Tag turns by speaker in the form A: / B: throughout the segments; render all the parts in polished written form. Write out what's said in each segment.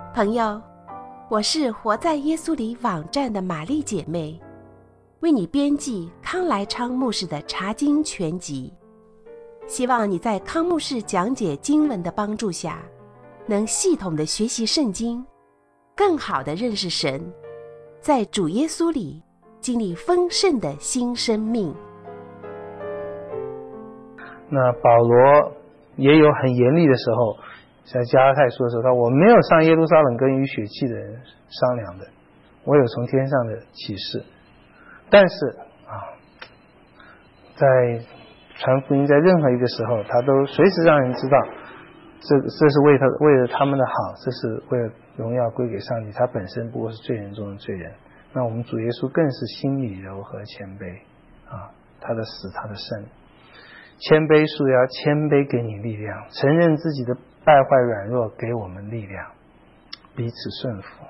A: 朋友，我是活在耶稣里网站的玛丽姐妹，为你编辑康来昌牧师的查经全集。希望你在康牧师讲解经文的帮助下，能系统的学习圣经，更好的认识神，在主耶稣里经历丰盛的新生命。
B: 那保罗也有很严厉的时候，在加拉太书的时候，他我没有上耶路撒冷跟与血气的人商量的，我有从天上的启示。但是在传福音在任何一个时候，他都随时让人知道，这是为了他们的好，这是为了荣耀归给上帝，他本身不过是罪人中的罪人。那我们主耶稣更是心里柔和谦卑他的死，他的生，谦卑束腰，谦卑给你力量，承认自己的败坏软弱，给我们力量，彼此顺服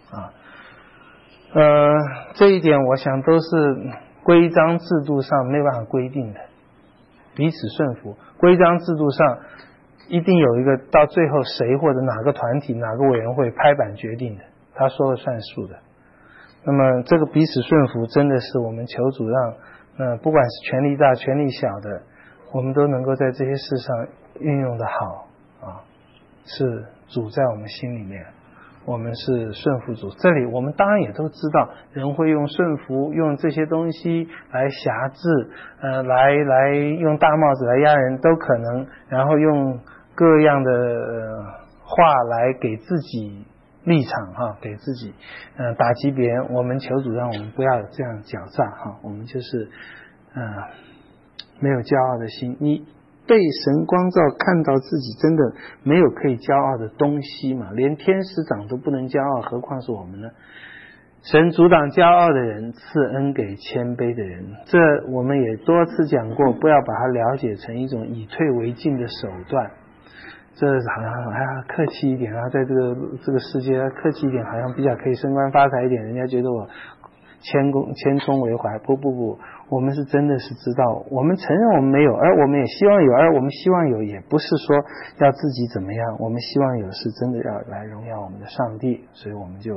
B: 这一点我想都是规章制度上没办法规定的。彼此顺服，规章制度上一定有一个到最后谁或者哪个团体哪个委员会拍板决定的，他说了算数的。那么这个彼此顺服真的是我们求主让不管是权力大权力小的，我们都能够在这些事上运用的好是主在我们心里面，我们是顺服主。这里我们当然也都知道，人会用顺服，用这些东西来辖制，来用大帽子来压人都可能，然后用各样的话来给自己立场给自己打击别人。我们求主让我们不要有这样狡诈我们就是没有骄傲的心。你被神光照，看到自己真的没有可以骄傲的东西嘛，连天使长都不能骄傲，何况是我们呢？神阻挡骄傲的人，赐恩给谦卑的人。这我们也多次讲过，不要把它了解成一种以退为进的手段。这好像客气一点在这个世界客气一点，好像比较可以升官发财一点，人家觉得我谦恭为怀。不，我们是真的是知道，我们承认我们没有，而我们也希望有，而我们希望有也不是说要自己怎么样，我们希望有是真的要来荣耀我们的上帝。所以我们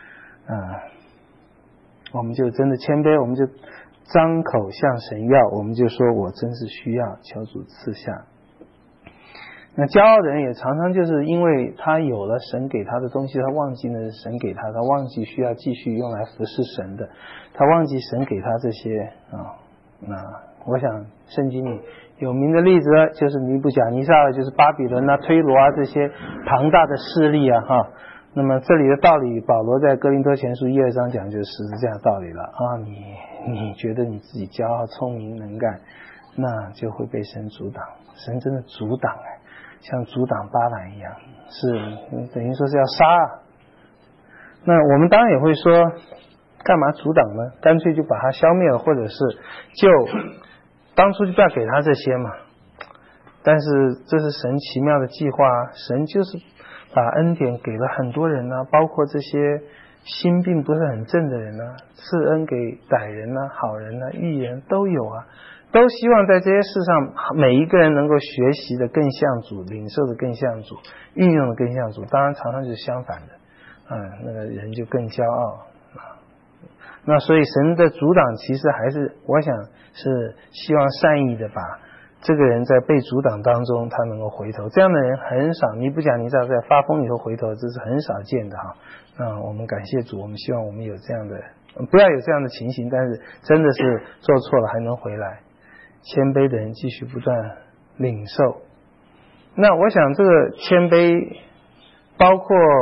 B: 就真的谦卑，我们就张口向神要，我们就说我真是需要，求主赐下。那骄傲的人也常常就是因为他有了神给他的东西，他忘记了神给他忘记需要继续用来服侍神的，他忘记神给他这些那我想圣经里有名的例子就是尼布甲尼撒，就是巴比伦推罗这些庞大的势力那么这里的道理，保罗在哥林多前书1、2章讲就是实质这样的道理了你觉得你自己骄傲聪明能干，那就会被神阻挡。神真的阻挡像阻挡巴兰一样，是等于说是要杀那我们当然也会说，干嘛阻挡呢？干脆就把它消灭了，或者是就当初就不要给他这些嘛。但是这是神奇妙的计划，神就是把恩典给了很多人包括这些心并不是很正的人赐恩给歹人好人义人都有都希望在这些事上每一个人能够学习的更像主，领受的更像主，运用的更像主。当然常常就是相反的那个人就更骄傲那所以神的阻挡其实还是我想是希望善意的把这个人在被阻挡当中他能够回头。这样的人很少，尼布甲尼撒在发疯以后回头，这是很少见的那我们感谢主，我们希望我们有这样的，不要有这样的情形，但是真的是做错了还能回来，谦卑的人继续不断领受。那我想这个谦卑包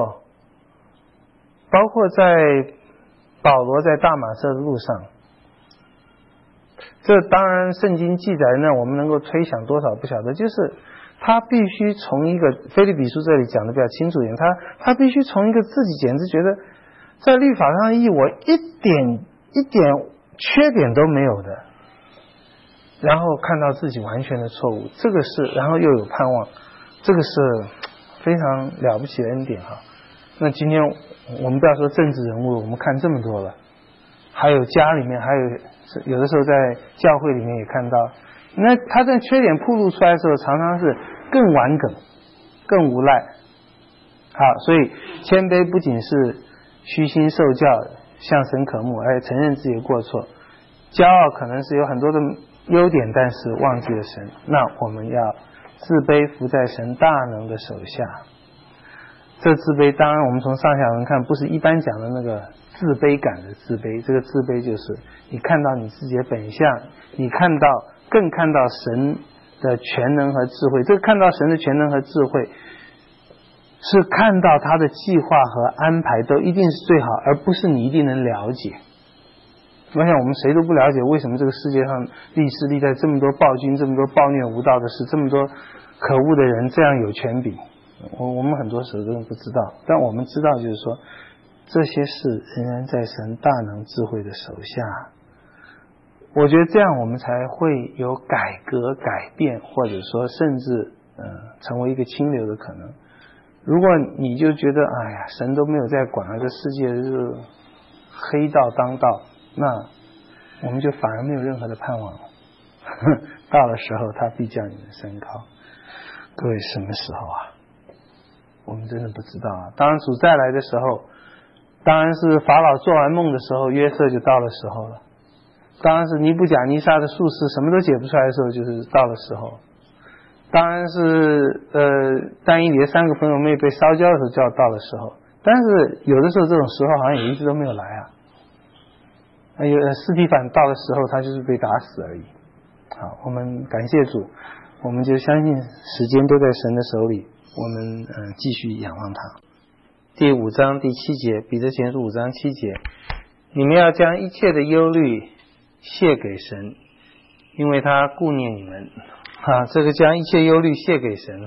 B: 括在保罗在大马色的路上，这当然圣经记载呢，我们能够推想多少不晓得，就是他必须从一个腓立比书这里讲的比较清楚一点，他必须从一个自己简直觉得在律法上的义我一点缺点都没有的，然后看到自己完全的错误，这个是然后又有盼望，这个是非常了不起的恩典那今天我们不要说政治人物，我们看这么多了，还有家里面，还有的时候在教会里面也看到，那他这缺点暴露出来的时候，常常是更顽梗更无赖好，所以谦卑不仅是虚心受教，向神渴慕，而且承认自己的过错。骄傲可能是有很多的优点，但是忘记了神。那我们要自卑，服在神大能的手下。这自卑当然我们从上下文看，不是一般讲的那个自卑感的自卑，这个自卑就是你看到你自己的本相，你更看到神的全能和智慧。这个看到神的全能和智慧是看到他的计划和安排都一定是最好，而不是你一定能了解。我想我们谁都不了解为什么这个世界上历代这么多暴君，这么多暴虐无道的事，这么多可恶的人这样有权柄，我们很多时候都不知道。但我们知道就是说这些事仍然在神大能智慧的手下。我觉得这样我们才会有改革改变，或者说甚至成为一个清流的可能。如果你就觉得哎呀神都没有在管了，这世界是黑道当道，那我们就反而没有任何的盼望了。到了时候他必叫你们升高。各位什么时候啊？我们真的不知道啊。当然主再来的时候，当然是法老做完梦的时候，约瑟就到了时候了。当然是尼布甲尼撒的术士什么都解不出来的时候，就是到了时候。当然是但以理的3个朋友妹被烧焦的时候就要到了时候。但是有的时候这种时候好像也一直都没有来啊。司提反到的时候他就是被打死而已。好，我们感谢主，我们就相信时间都在神的手里，我们继续仰望他。第5章第7节，彼得前书5章7节，你们要将一切的忧虑卸给神，因为他顾念你们。这个将一切忧虑卸给神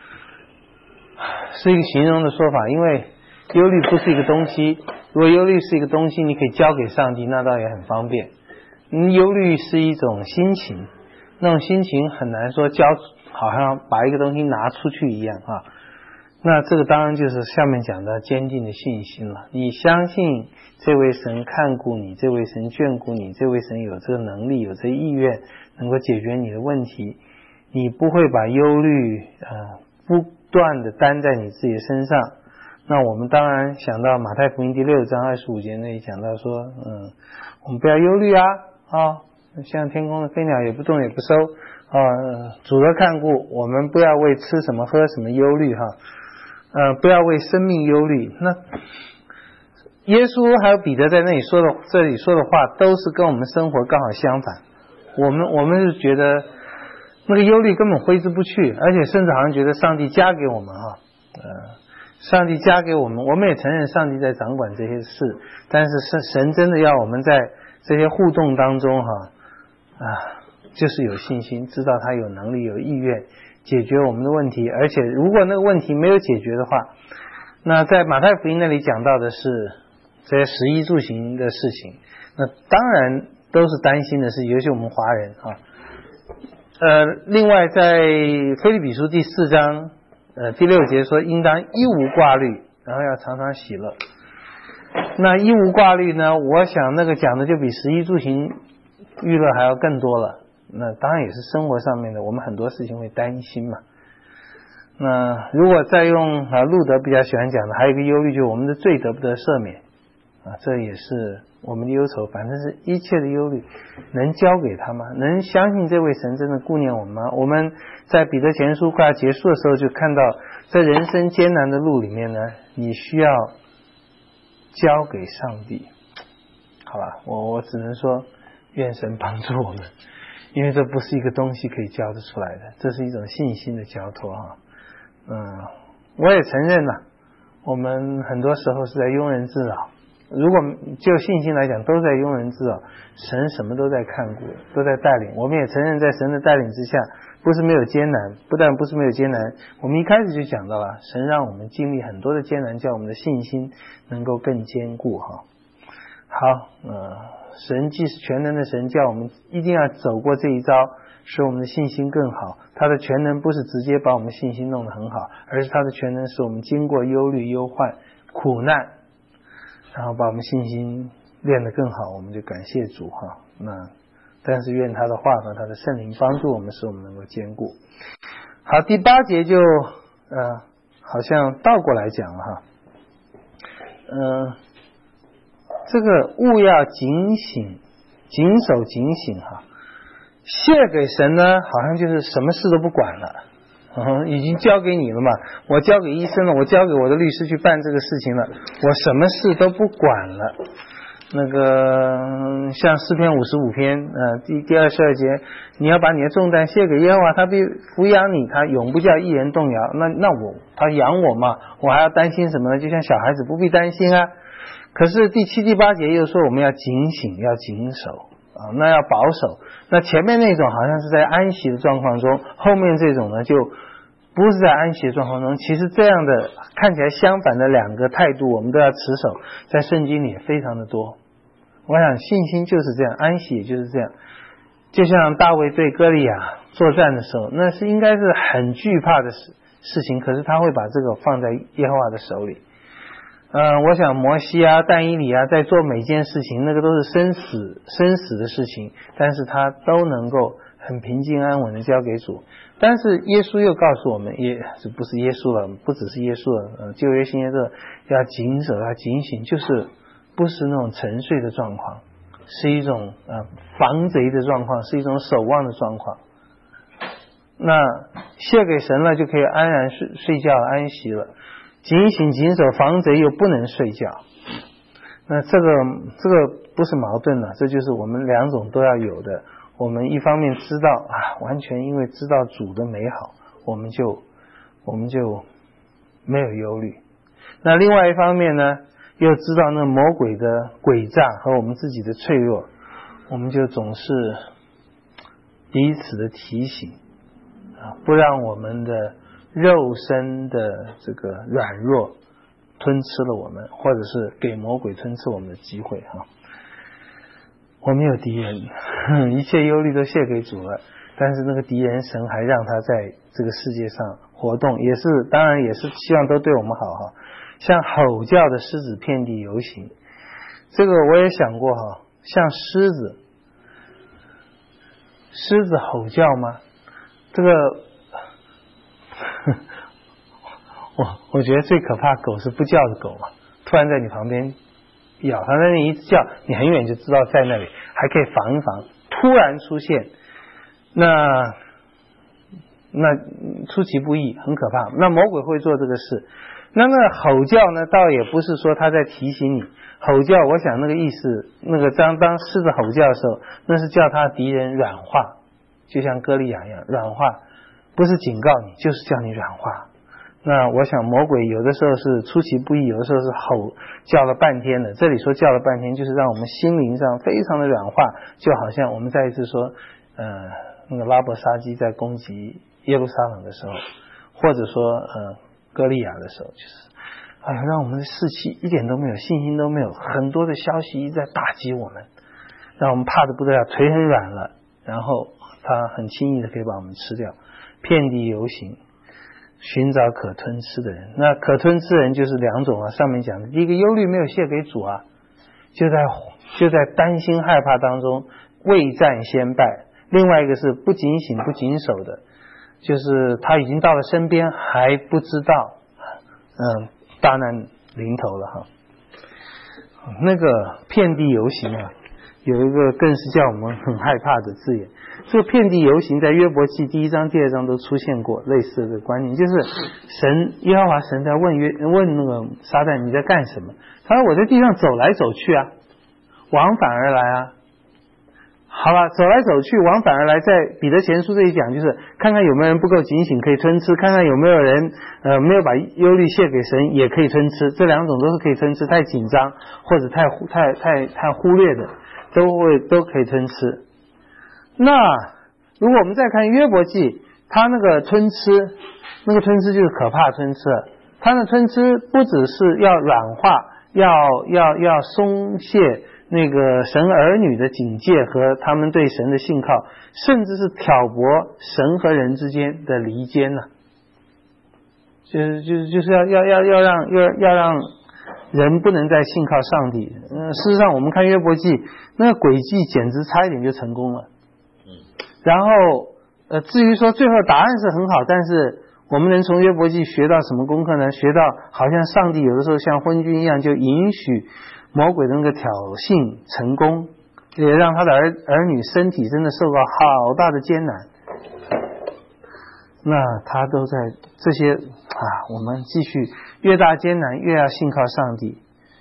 B: 是一个形容的说法，因为忧虑不是一个东西，如果忧虑是一个东西，你可以交给上帝，那倒也很方便。忧虑是一种心情，那种心情很难说好像把一个东西拿出去一样那这个当然就是下面讲的坚定的信心了。你相信这位神看顾你，这位神眷顾你，这位神有这个能力，有这个意愿能够解决你的问题，你不会把忧虑不断的担在你自己的身上。那我们当然想到马太福音第6章25节那里讲到说我们不要忧虑像天空的飞鸟也不动也不收主的看顾，我们不要为吃什么喝什么忧虑不要为生命忧虑。那耶稣还有彼得在这里说的话都是跟我们生活刚好相反。我们是觉得那个忧虑根本挥之不去，而且甚至好像觉得上帝加给我们上帝加给我们，我们也承认上帝在掌管这些事，但是神真的要我们在这些互动当中就是有信心，知道他有能力有意愿解决我们的问题。而且如果那个问题没有解决的话，那在马太福音那里讲到的是这些食衣住行的事情，那当然都是担心的事，尤其我们华人另外在腓立比书第4章第6节说应当一无挂虑，然后要常常喜乐。那一无挂虑呢，我想那个讲的就比食衣住行娱乐还要更多了。那当然也是生活上面的，我们很多事情会担心嘛。那如果再用路德比较喜欢讲的，还有一个忧虑，就是我们的罪得不得赦免这也是我们的忧愁。反正是一切的忧虑能交给他吗？能相信这位神真的顾念我们吗？我们在彼得前书快要结束的时候就看到，在人生艰难的路里面呢，你需要交给上帝。好吧，我只能说愿神帮助我们，因为这不是一个东西可以交得出来的，这是一种信心的交托我也承认我们很多时候是在庸人自扰。如果就信心来讲，都在庸人自扰，神什么都在看顾，都在带领。我们也承认在神的带领之下不是没有艰难，不但不是没有艰难，我们一开始就讲到了神让我们经历很多的艰难，叫我们的信心能够更坚固好，神既是全能的神，叫我们一定要走过这一招，使我们的信心更好。他的全能不是直接把我们信心弄得很好，而是他的全能使我们经过忧虑忧患苦难，然后把我们信心练得更好。我们就感谢主但是愿他的话和他的圣灵帮助我们，使我们能够坚固。好，第8节就好像倒过来讲了哈。这个务要警醒，谨守警醒哈。卸给神呢，好像就是什么事都不管了，已经交给你了嘛，我交给医生了，我交给我的律师去办这个事情了，我什么事都不管了。那个像诗篇55篇第22节，你要把你的重担卸给耶和华，他必抚养你，他永不叫一人动摇。那他养我嘛，我还要担心什么呢？就像小孩子不必担心啊。可是第7、第8节又说我们要警醒，要谨守那要保守。那前面那种好像是在安息的状况中，后面这种呢就不是在安息的状况中。其实这样的看起来相反的两个态度，我们都要持守，在圣经里也非常的多。我想信心就是这样，安息也就是这样。就像大卫对歌利亚作战的时候，那是应该是很惧怕的事情，可是他会把这个放在耶和华的手里。我想摩西啊、但以理啊，在做每件事情，那个都是生死的事情，但是他都能够很平静安稳的交给主。但是耶稣又告诉我们，不是耶稣了，不只是耶稣了，旧约新约的要谨守，要警醒，就是不是那种沉睡的状况，是一种防贼的状况，是一种守望的状况。那卸给神了，就可以安然睡觉安息了。警醒谨守，防贼又不能睡觉。那这个不是矛盾了，这就是我们两种都要有的。我们一方面知道完全因为知道主的美好，我们就没有忧虑。那另外一方面呢，又知道那魔鬼的诡诈和我们自己的脆弱，我们就总是彼此的提醒不让我们的肉身的这个软弱吞吃了我们，或者是给魔鬼吞吃我们的机会我们有敌人，一切忧虑都卸给主了，但是那个敌人神还让他在这个世界上活动，当然也是希望都对我们好像吼叫的狮子遍地游行，这个我也想过像狮子吼叫吗？这个我觉得最可怕狗是不叫的狗突然在你旁边咬，它在那里一直叫，你很远就知道在那里，还可以防一防，突然出现，那出其不意，很可怕。那魔鬼会做这个事。那吼叫呢，倒也不是说他在提醒你，吼叫我想那个意思，那个当狮子吼叫的时候，那是叫他敌人软化，就像歌利亚一样软化，不是警告你，就是叫你软化。那我想魔鬼有的时候是出其不意，有的时候是吼叫了半天的。这里说叫了半天，就是让我们心灵上非常的软化，就好像我们再一次说那个拉伯沙基在攻击耶路撒冷的时候，或者说歌利亚的时候，就是让我们的士气一点都没有，信心都没有，很多的消息一直在打击我们，让我们怕得不得了，腿很软了，然后他很轻易的可以把我们吃掉，遍地游行，寻找可吞吃的人。那可吞吃的人就是两种上面讲的，第一个忧虑没有卸给主就在担心害怕当中未战先败，另外一个是不警醒不谨守的，就是他已经到了身边还不知道大难临头了那个遍地游行有一个更是叫我们很害怕的字眼。这个遍地游行在约伯记第1章第2章都出现过类似的观念，就是耶和华神在问那个撒旦你在干什么，他说我在地上走来走去往返而来好了，走来走去往返而来，在彼得前书这里讲，就是看看有没有人不够警醒可以吞吃，看看有没有人没有把忧虑卸给神也可以吞吃，这两种都是可以吞吃，太紧张或者太忽略的都可以吞吃。那如果我们再看约伯记，他那个吞吃就是可怕吞吃了，他的吞吃不只是要软化，要松懈那个神儿女的警戒和他们对神的信靠，甚至是挑拨神和人之间的离间就是要让人不能再信靠上帝。事实上我们看约伯记那个诡计简直差一点就成功了。然后至于说最后答案是很好，但是我们能从约伯记学到什么功课呢？学到好像上帝有的时候像昏君一样，就允许魔鬼的那个挑衅成功，也让他的儿女身体真的受到好大的艰难。那他都在这些我们继续越大艰难越要信靠上帝，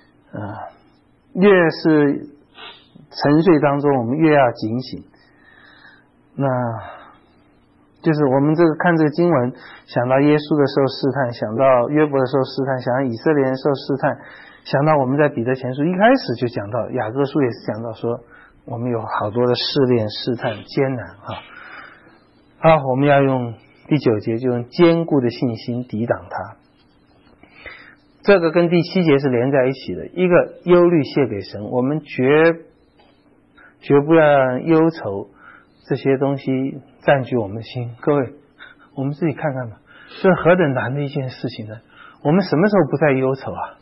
B: 越是沉睡当中我们越要警醒。那就是我们看这个经文，想到耶稣的受试探，想到约伯的受试探，想到以色列人受试探，想到我们在彼得前书一开始就讲到，雅各书也是讲到说我们有好多的试炼试探艰难好，我们要用第9节，就用坚固的信心抵挡它。这个跟第7节是连在一起的，一个忧虑卸给神，我们绝不要让忧愁这些东西占据我们的心。各位，我们自己看看吧，这是何等难的一件事情呢？我们什么时候不再忧愁啊？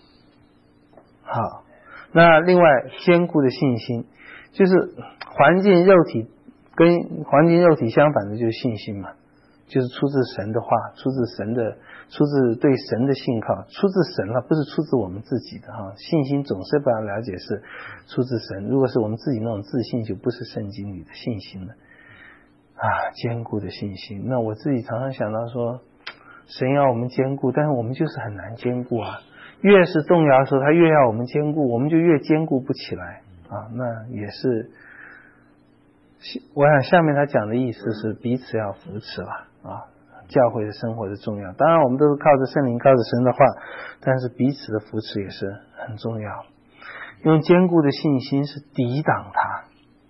B: 好，那另外坚固的信心，就是环境肉体跟环境肉体相反的就是信心嘛，就是出自神的话，出自对神的信靠，出自神了，不是出自我们自己的信心总是不要了解是出自神，如果是我们自己那种自信，就不是圣经里的信心了坚固的信心。那我自己常常想到说，神要我们坚固，但是我们就是很难坚固越是动摇的时候他越要我们坚固，我们就越坚固不起来那也是我想下面他讲的意思是彼此要扶持教会的生活的重要。当然我们都是靠着圣灵靠着神的话，但是彼此的扶持也是很重要。用坚固的信心是抵挡他。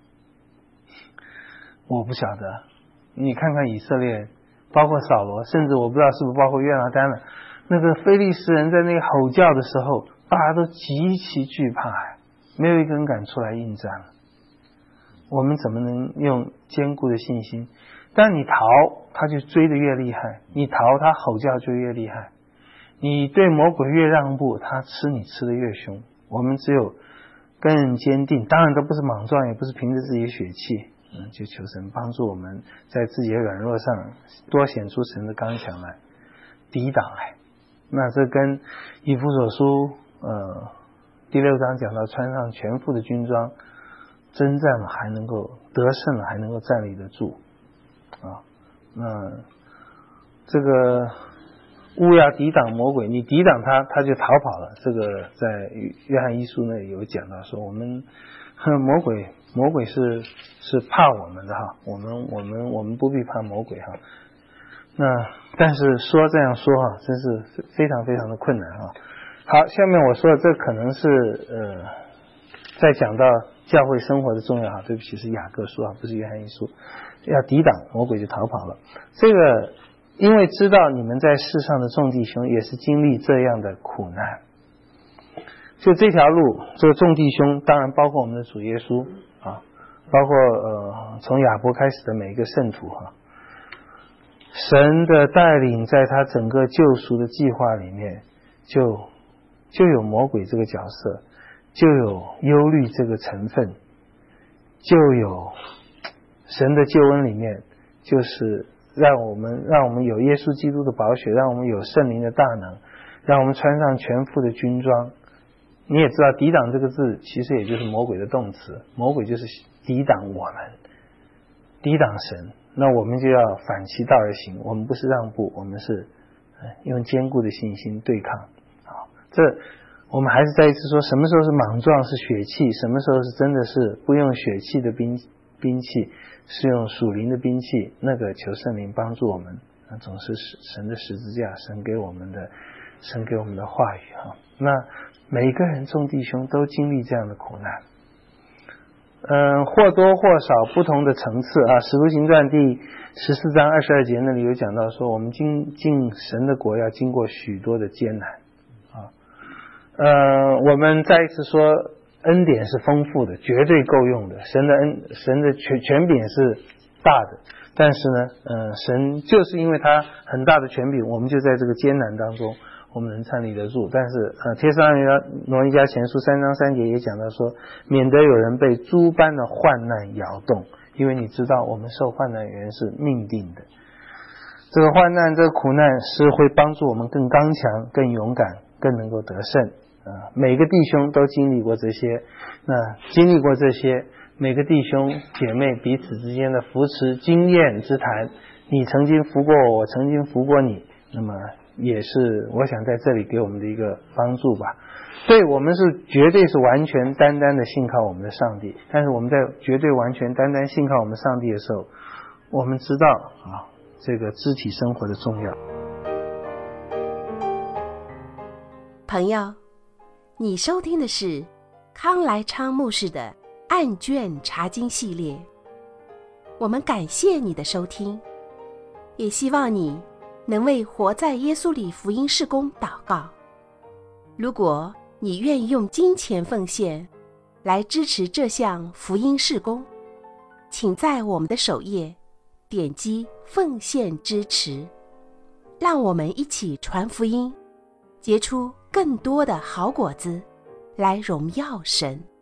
B: 我不晓得你看看以色列，包括扫罗，甚至我不知道是不是包括约拿单了，那个非利士人在那个吼叫的时候，大家都极其惧怕没有一个人敢出来应战了。我们怎么能用坚固的信心？但你逃他就追得越厉害，你逃他吼叫就越厉害，你对魔鬼越让步，他吃你吃得越凶。我们只有更坚定，当然都不是莽撞，也不是凭着自己的血气就求神帮助我们在自己的软弱上多显出神的刚强来抵挡那这跟以弗所书第6章讲到穿上全副的军装，征战了还能够得胜了，还能够站立得住那这个勿要抵挡魔鬼，你抵挡他他就逃跑了。这个在约翰一书那里有讲到说，我们魔鬼是怕我们的我们不必怕魔鬼那但是说这样说真是非常非常的困难好，下面我说的这可能是在讲到教会生活的重要对不起，是雅各书不是约翰一书。要抵挡魔鬼就逃跑了。这个因为知道你们在世上的众弟兄也是经历这样的苦难，就这条路，这个众弟兄当然包括我们的主耶稣包括从亚伯开始的每一个圣徒神的带领在他整个救赎的计划里面就有魔鬼这个角色，就有忧虑这个成分，就有神的救恩里面就是让我们有耶稣基督的宝血，让我们有圣灵的大能，让我们穿上全副的军装。你也知道抵挡这个字其实也就是魔鬼的动词，魔鬼就是抵挡我们，抵挡神，那我们就要反其道而行，我们不是让步，我们是用坚固的信心对抗这我们还是再一次说，什么时候是莽撞是血气，什么时候是真的是不用血气的兵器，是用属灵的兵器，那个求圣灵帮助我们总是神的十字架，神给我们的话语那每一个人众弟兄都经历这样的苦难或多或少不同的层次使徒行传第14章22节那里有讲到说，我们进神的国要经过许多的艰难我们再一次说恩典是丰富的，绝对够用的，神的权柄是大的，但是呢神就是因为他很大的权柄，我们就在这个艰难当中我们能站立得住。但是帖撒罗尼迦前书3章3节也讲到说，免得有人被诸般的患难摇动，因为你知道我们受患难原是命定的这个患难，这个苦难是会帮助我们更刚强、更勇敢、更能够得胜每个弟兄都经历过这些，那经历过这些，每个弟兄姐妹彼此之间的扶持、经验之谈，你曾经服过我，我曾经服过你，那么也是我想在这里给我们的一个帮助吧。对，我们是绝对是完全单单的信靠我们的上帝，但是我们在绝对完全单单信靠我们上帝的时候，我们知道这个肢体生活的重要。
A: 朋友，你收听的是康来昌牧师的案卷查经系列，我们感谢你的收听，也希望你能为活在耶稣里福音事工祷告。如果你愿意用金钱奉献来支持这项福音事工，请在我们的首页点击奉献支持，让我们一起传福音，结出更多的好果子，来荣耀神。